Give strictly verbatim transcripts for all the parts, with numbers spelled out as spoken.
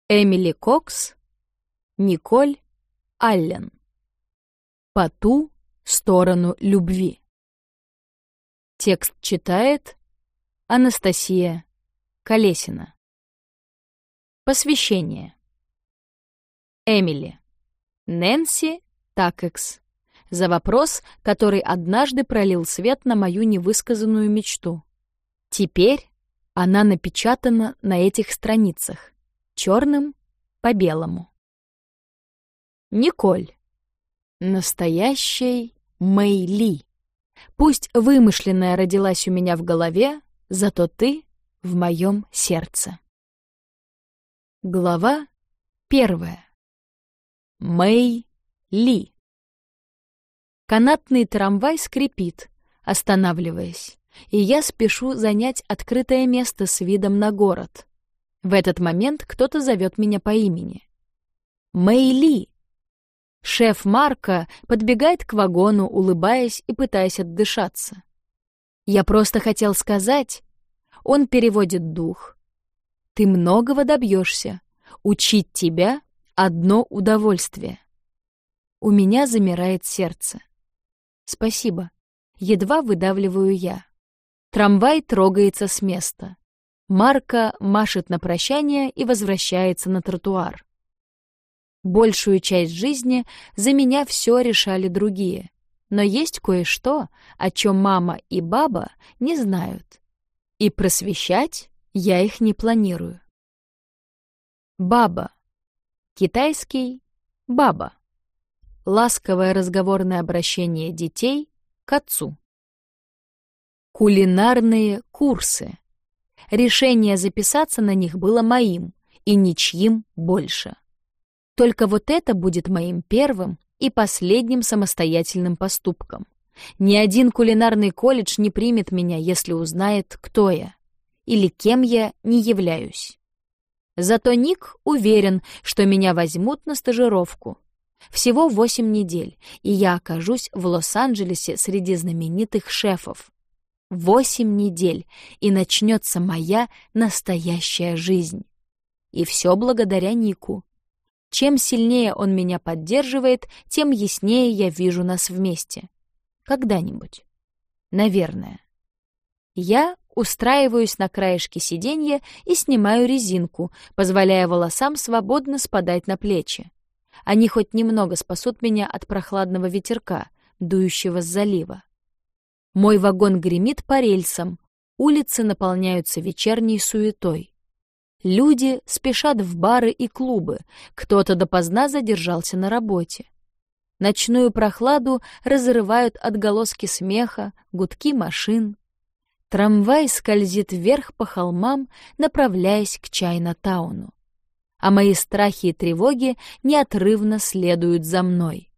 Эмили Кокс, Николь Аллен. По ту сторону любви. Текст читает Анастасия Колесина. Посвящение. Эмили. Нэнси Такекс. За вопрос, который однажды пролил свет на мою невысказанную мечту. Теперь она напечатана на этих страницах, черным по белому. Николь. Настоящей Мэй Ли. Пусть вымышленная родилась у меня в голове, зато ты в моем сердце. Глава первая. Мэй Ли. Канатный трамвай скрипит, останавливаясь, и я спешу занять открытое место с видом на город. В этот момент кто-то зовет меня по имени. Мэй Ли. Шеф Марка подбегает к вагону, улыбаясь и пытаясь отдышаться. Я просто хотел сказать... Он переводит дух. Ты многого добьешься. Учить тебя — одно удовольствие. У меня замирает сердце. Спасибо. Едва выдавливаю я. Трамвай трогается с места. Марка машет на прощание и возвращается на тротуар. Большую часть жизни за меня все решали другие. Но есть кое-что, о чем мама и баба не знают. И просвещать я их не планирую. Баба. Китайский баба. Ласковое разговорное обращение детей к отцу. Кулинарные курсы. Решение записаться на них было моим и ничьим больше. Только вот это будет моим первым и последним самостоятельным поступком. Ни один кулинарный колледж не примет меня, если узнает, кто я или кем я не являюсь. Зато Ник уверен, что меня возьмут на стажировку. Всего восемь недель, и я окажусь в Лос-Анджелесе среди знаменитых шефов. Восемь недель, и начнется моя настоящая жизнь. И все благодаря Нику. Чем сильнее он меня поддерживает, тем яснее я вижу нас вместе. Когда-нибудь. Наверное. Я устраиваюсь на краешке сиденья и снимаю резинку, позволяя волосам свободно спадать на плечи. Они хоть немного спасут меня от прохладного ветерка, дующего с залива. Мой вагон гремит по рельсам, улицы наполняются вечерней суетой. Люди спешат в бары и клубы, кто-то допоздна задержался на работе. Ночную прохладу разрывают отголоски смеха, гудки машин. Трамвай скользит вверх по холмам, направляясь к Чайна-тауну. А мои страхи и тревоги неотрывно следуют за мной.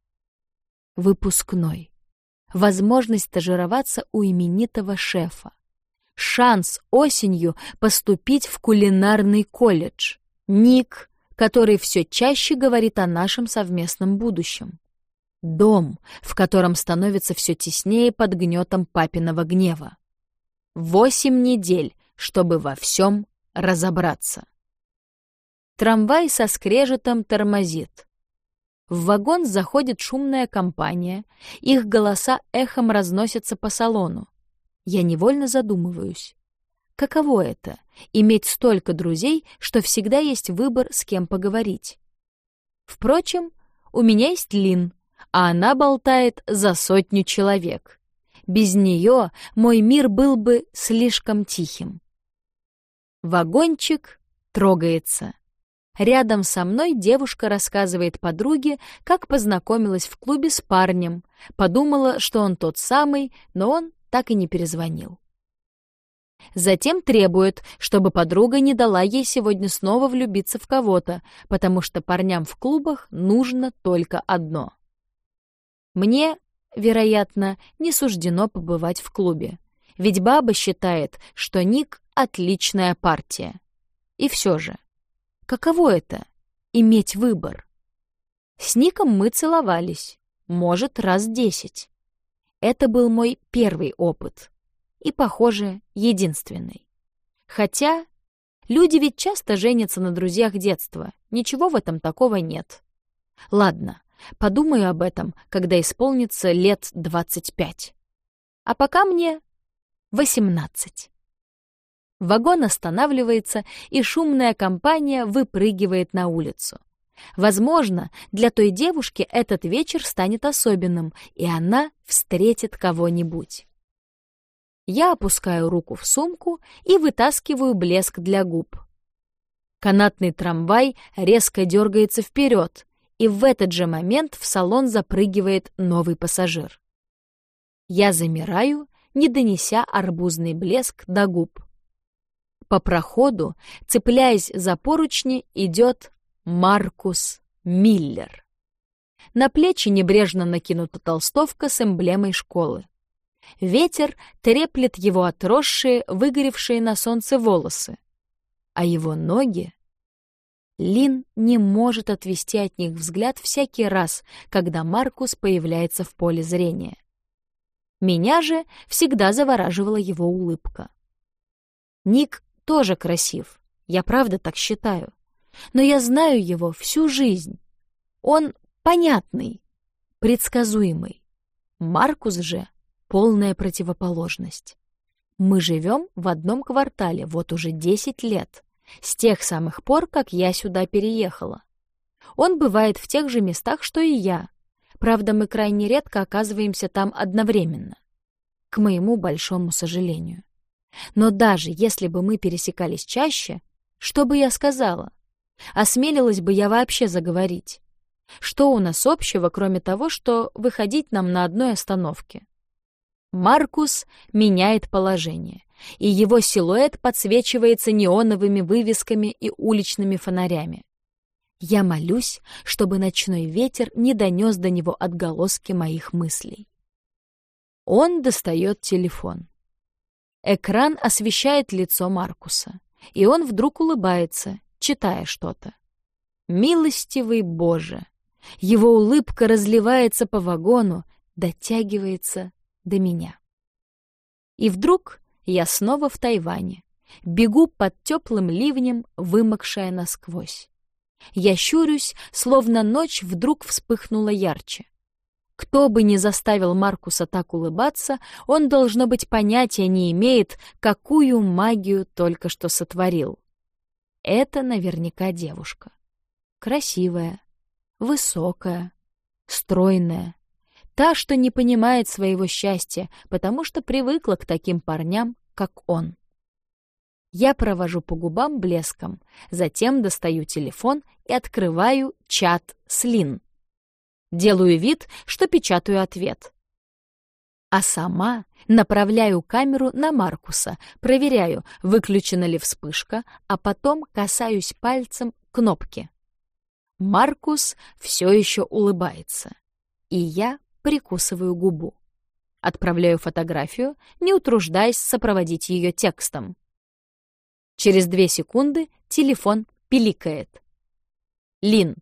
Выпускной. Возможность стажироваться у именитого шефа. Шанс осенью поступить в кулинарный колледж. Ник, который все чаще говорит о нашем совместном будущем. Дом, в котором становится все теснее под гнетом папиного гнева. Восемь недель, чтобы во всем разобраться. Трамвай со скрежетом тормозит. В вагон заходит шумная компания, их голоса эхом разносятся по салону. Я невольно задумываюсь. Каково это — иметь столько друзей, что всегда есть выбор, с кем поговорить? Впрочем, у меня есть Лин, а она болтает за сотню человек. Без нее мой мир был бы слишком тихим. Вагончик трогается. Рядом со мной девушка рассказывает подруге, как познакомилась в клубе с парнем, подумала, что он тот самый, но он так и не перезвонил. Затем требует, чтобы подруга не дала ей сегодня снова влюбиться в кого-то, потому что парням в клубах нужно только одно. Мне, вероятно, не суждено побывать в клубе, ведь баба считает, что Ник — отличная партия. И все же, каково это — иметь выбор? С Ником мы целовались, может, раз десять. Это был мой первый опыт. И, похоже, единственный. Хотя Люди ведь часто женятся на друзьях детства. Ничего в этом такого нет. Ладно, подумаю об этом, когда исполнится лет двадцать пять. А пока мне восемнадцать. Вагон останавливается, и шумная компания выпрыгивает на улицу. Возможно, для той девушки этот вечер станет особенным, и она встретит кого-нибудь. Я опускаю руку в сумку и вытаскиваю блеск для губ. Канатный трамвай резко дергается вперед, и в этот же момент в салон запрыгивает новый пассажир. Я замираю, не донеся арбузный блеск до губ. По проходу, цепляясь за поручни, идет Маркус Миллер. На плечи небрежно накинута толстовка с эмблемой школы. Ветер треплет его отросшие, выгоревшие на солнце волосы, а его ноги... Лин не может отвести от них взгляд всякий раз, когда Маркус появляется в поле зрения. Меня же всегда завораживала его улыбка. Ник тоже красив, я правда так считаю, но я знаю его всю жизнь. Он понятный, предсказуемый. Маркус же полная противоположность. Мы живем в одном квартале вот уже десять лет, с тех самых пор, как я сюда переехала. Он бывает в тех же местах, что и я. Правда, мы крайне редко оказываемся там одновременно, к моему большому сожалению. Но даже если бы мы пересекались чаще, что бы я сказала? Осмелилась бы я вообще заговорить? Что у нас общего, кроме того, что выходить нам на одной остановке? Маркус меняет положение, и его силуэт подсвечивается неоновыми вывесками и уличными фонарями. Я молюсь, чтобы ночной ветер не донес до него отголоски моих мыслей. Он достает телефон. Экран освещает лицо Маркуса, и он вдруг улыбается, читая что-то. Милостивый Боже! Его улыбка разливается по вагону, дотягивается до меня. И вдруг я снова в Тайване, бегу под теплым ливнем, вымокшая насквозь. Я щурюсь, словно ночь вдруг вспыхнула ярче. Кто бы ни заставил Маркуса так улыбаться, он, должно быть, понятия не имеет, какую магию только что сотворил. Это наверняка девушка. Красивая, высокая, стройная. Та, что не понимает своего счастья, потому что привыкла к таким парням, как он. Я провожу по губам блеском, затем достаю телефон и открываю чат с Лин. Делаю вид, что печатаю ответ. А сама направляю камеру на Маркуса, проверяю, выключена ли вспышка, а потом касаюсь пальцем кнопки. Маркус все еще улыбается, и я прикусываю губу. Отправляю фотографию, не утруждаясь сопроводить ее текстом. Через две секунды телефон пиликает. Лин.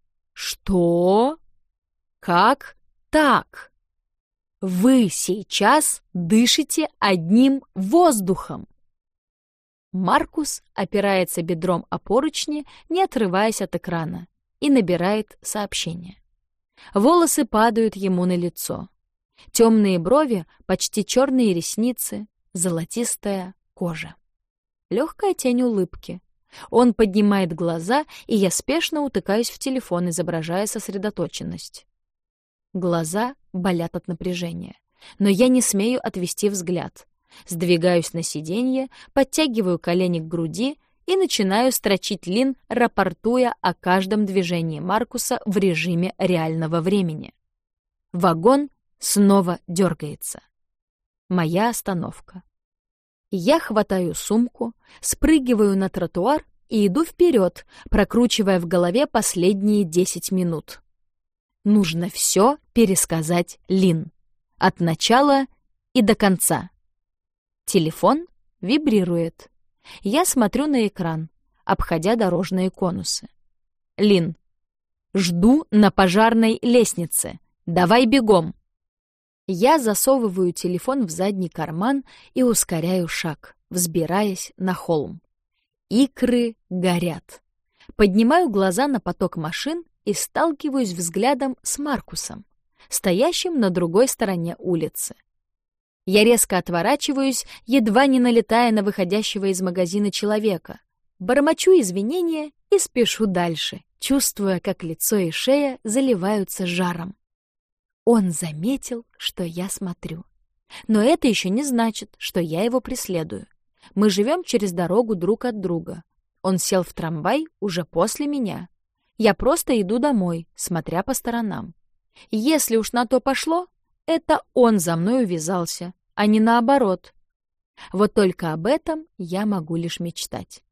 Что? Как так? Вы сейчас дышите одним воздухом. Маркус опирается бедром о поручни, не отрываясь от экрана, и набирает сообщение. Волосы падают ему на лицо. Темные брови, почти черные ресницы, золотистая кожа. Легкая тень улыбки. Он поднимает глаза, и я спешно утыкаюсь в телефон, изображая сосредоточенность. Глаза болят от напряжения, но я не смею отвести взгляд. Сдвигаюсь на сиденье, подтягиваю колени к груди и начинаю строчить Лин, рапортуя о каждом движении Маркуса в режиме реального времени. Вагон снова дергается. Моя остановка. Я хватаю сумку, спрыгиваю на тротуар и иду вперед, прокручивая в голове последние десять минут. Нужно все пересказать Лин. От начала и до конца. Телефон вибрирует. Я смотрю на экран, обходя дорожные конусы. Лин. Жду на пожарной лестнице. Давай бегом. Я засовываю телефон в задний карман и ускоряю шаг, взбираясь на холм. Икры горят. Поднимаю глаза на поток машин и сталкиваюсь взглядом с Маркусом, стоящим на другой стороне улицы. Я резко отворачиваюсь, едва не налетая на выходящего из магазина человека. Бормочу извинения и спешу дальше, чувствуя, как лицо и шея заливаются жаром. Он заметил, что я смотрю. Но это еще не значит, что я его преследую. Мы живем через дорогу друг от друга. Он сел в трамвай уже после меня. Я просто иду домой, смотря по сторонам. Если уж на то пошло, это он за мной увязался, а не наоборот. Вот только об этом я могу лишь мечтать.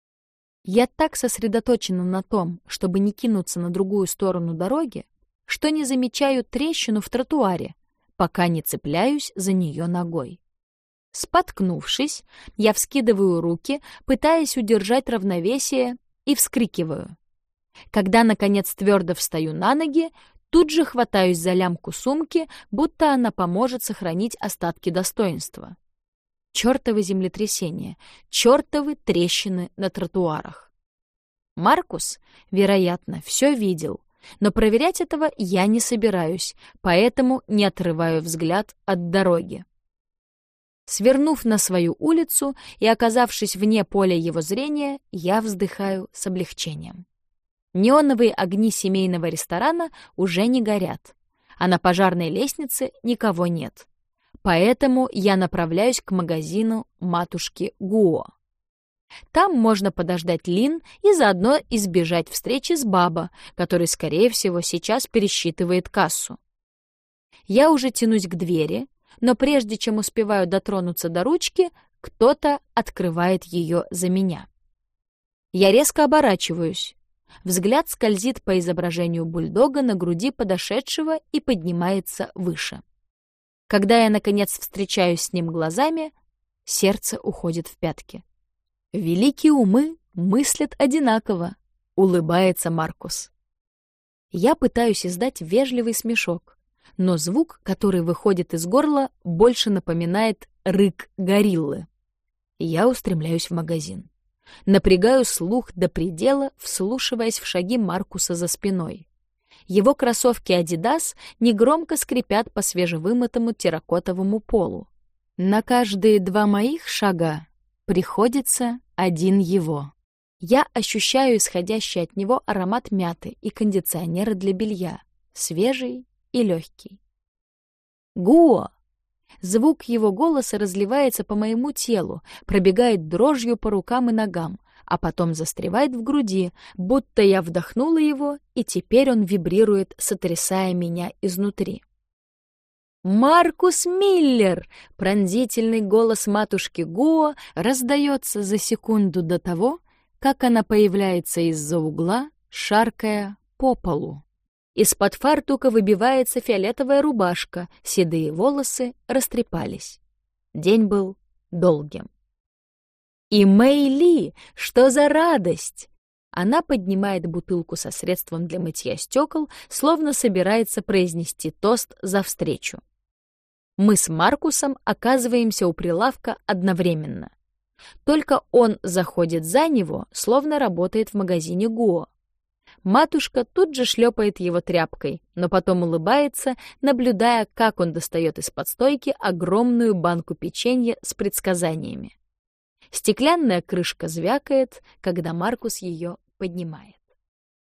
Я так сосредоточена на том, чтобы не кинуться на другую сторону дороги, что не замечаю трещину в тротуаре, пока не цепляюсь за нее ногой. Споткнувшись, я вскидываю руки, пытаясь удержать равновесие, и вскрикиваю. Когда, наконец, твердо встаю на ноги, тут же хватаюсь за лямку сумки, будто она поможет сохранить остатки достоинства. Чёртово землетрясение, чёртовы трещины на тротуарах. Маркус, вероятно, все видел, но проверять этого я не собираюсь, поэтому не отрываю взгляд от дороги. Свернув на свою улицу и оказавшись вне поля его зрения, я вздыхаю с облегчением. Неоновые огни семейного ресторана уже не горят, а на пожарной лестнице никого нет. Поэтому я направляюсь к магазину матушки Гуо. Там можно подождать Лин и заодно избежать встречи с Баба, который, скорее всего, сейчас пересчитывает кассу. Я уже тянусь к двери, но прежде чем успеваю дотронуться до ручки, кто-то открывает ее за меня. Я резко оборачиваюсь. Взгляд скользит по изображению бульдога на груди подошедшего и поднимается выше. Когда я, наконец, встречаюсь с ним глазами, сердце уходит в пятки. «Великие умы мыслят одинаково», — улыбается Маркус. Я пытаюсь издать вежливый смешок, но звук, который выходит из горла, больше напоминает рык гориллы. Я устремляюсь в магазин. Напрягаю слух до предела, вслушиваясь в шаги Маркуса за спиной. Его кроссовки Adidas негромко скрипят по свежевымытому терракотовому полу. На каждые два моих шага приходится один его. Я ощущаю исходящий от него аромат мяты и кондиционера для белья, свежий и легкий. «Гуо!» Звук его голоса разливается по моему телу, пробегает дрожью по рукам и ногам, а потом застревает в груди, будто я вдохнула его, и теперь он вибрирует, сотрясая меня изнутри. «Маркус Миллер!» — пронзительный голос матушки Гуо раздается за секунду до того, как она появляется из-за угла, шаркая по полу. Из-под фартука выбивается фиолетовая рубашка, седые волосы растрепались. День был долгим. «И Мэй Ли! Что за радость!» Она поднимает бутылку со средством для мытья стекол, словно собирается произнести тост за встречу. Мы с Маркусом оказываемся у прилавка одновременно. Только он заходит за него, словно работает в магазине Гуо. Матушка тут же шлепает его тряпкой, но потом улыбается, наблюдая, как он достает из-под стойки огромную банку печенья с предсказаниями. Стеклянная крышка звякает, когда Маркус ее поднимает.